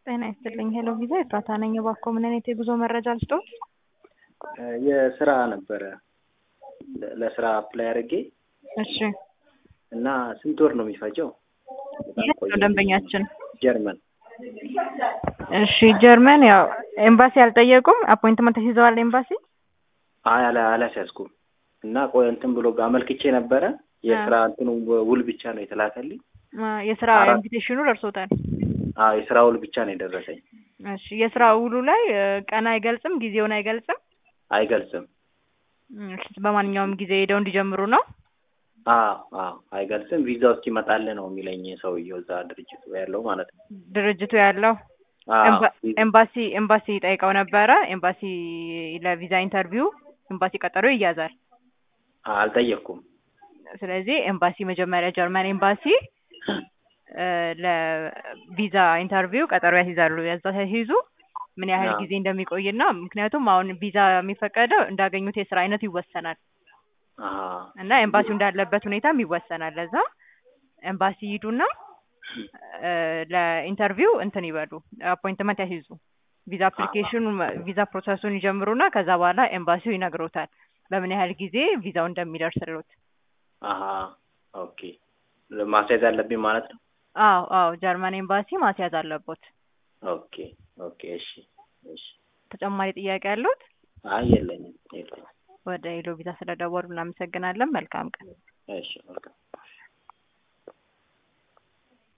ጤና ይስጥልኝ ሄሎ ቪዛ ኤፍራታ ነኝ። እባክዎ ምን አይነት የጉዞ መረጃ ልስጥዎት? የስራ ነበረ ለስራ አፕላይ አድርጌ እሺ እና ስንት ወር ነው የሚፈጀው? የት ነው ደንበኛችን? ጀርመን። እሺ ጀርመን ያው ኤምባሲ አልጠየቁም? አፖይንትመንት ይዘዋል ኤምባሲ? አላስያዝኩም እና ቆይ እንትን ብሎ አመልክቼ ነበረ የስራ እንትኑ ውል ብቻ ነው የተላከልኝ። የስራ ኢንቪቴሽኑ ደርሶታል? የስራ ውል ብቻ ነው የደረሰኝ። እሺ የስራ ውሉ ላይ ቀን አይገልጽም? ጊዜውን አይገልጽም? አይገልጽም። እሺ በማንኛውም ጊዜ ሄደው እንዲጀምሩ ነው? አይገልጽም። ቪዛው እስኪመጣልህ ነው የሚለኝ ሰውዬው እዛ ድርጅቱ ያለው ማለት ነው። ድርጅቱ ያለው ኤምባሲ ጠይቀው ነበረ? ኤምባሲ ለቪዛ ኢንተርቪው ኤምባሲ ቀጠሮ ይያዛል? አልጠየቅኩም። ስለዚህ ኤምባሲ መጀመሪያ ጀርመን ኤምባሲ ለቪዛ ኢንተርቪው ቀጠሮ ያስይዛሉ። ያዛ ሲይዙ ምን ያህል ጊዜ እንደሚቆይና ምክንያቱም አሁን ቪዛ የሚፈቀደው እንዳገኙት የስራ አይነት ይወሰናል እና ኤምባሲው እንዳለበት ሁኔታም ይወሰናል። ለዛ ኤምባሲ ይዱና ለኢንተርቪው እንትን ይበሉ አፖይንትመንት ያስይዙ። ቪዛ ፕሮሰሱን ይጀምሩና ከዛ በኋላ ኤምባሲው ይነግሮታል በምን ያህል ጊዜ ቪዛው እንደሚደርስልዎት። ኦኬ ማስያዝ አለብኝ ማለት ነው? አዎ ጀርመን ኤምባሲ ማስያዝ አለቦት። ኦኬ እሺ። ተጨማሪ ጥያቄ አለዎት? የለኝም። ወደ ሄሎ ቪዛ ስለደወሉ እናመሰግናለን። መልካም ቀን። እሺ መልካም